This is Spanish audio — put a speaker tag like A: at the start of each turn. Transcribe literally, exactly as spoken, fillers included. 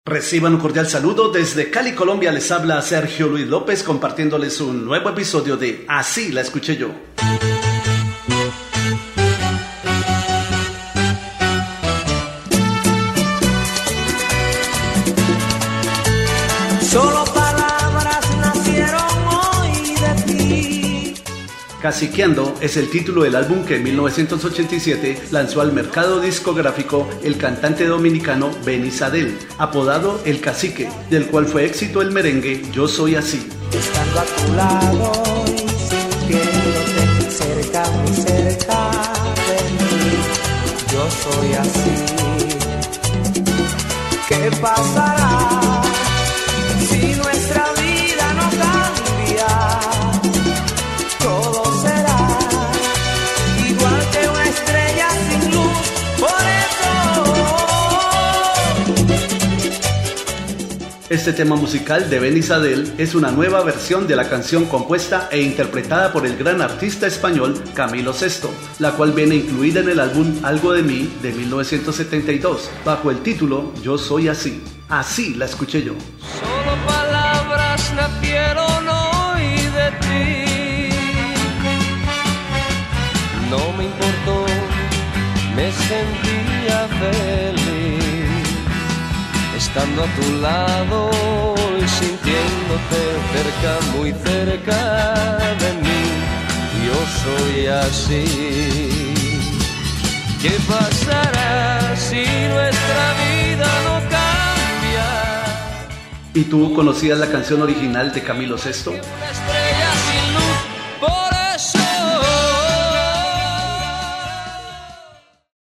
A: Reciban un cordial saludo desde Cali, Colombia. Les habla Sergio Luis López compartiéndoles un nuevo episodio de Así la escuché yo.
B: Solo palabras nacieron hoy de ti.
A: Caciqueando es el título del álbum que en mil novecientos ochenta y siete lanzó al mercado discográfico el cantante dominicano Benny Sadel, apodado El Cacique, del cual fue éxito el merengue Yo Soy Así.
B: Estando a tu lado y sintiéndote cerca, muy cerca de mí, yo soy así. ¿Qué pasará si nuestra vida no cambia? Todo será igual que una estrella sin luz, por eso.
A: Este tema musical de Benny Sadel es una nueva versión de la canción compuesta e interpretada por el gran artista español Camilo Sesto, la cual viene incluida en el álbum Algo de mí de mil novecientos setenta y dos, bajo el título Yo Soy Así. Así la escuché yo.
B: Solo palabras nacieron hoy de ti. No me importó, me sentía feliz estando a tu lado y sintiéndote cerca, muy cerca de mí. Yo soy así. ¿Qué pasará si nuestra vida no cambia?
A: ¿Y tú conocías la canción original de Camilo Sesto?
B: Una estrella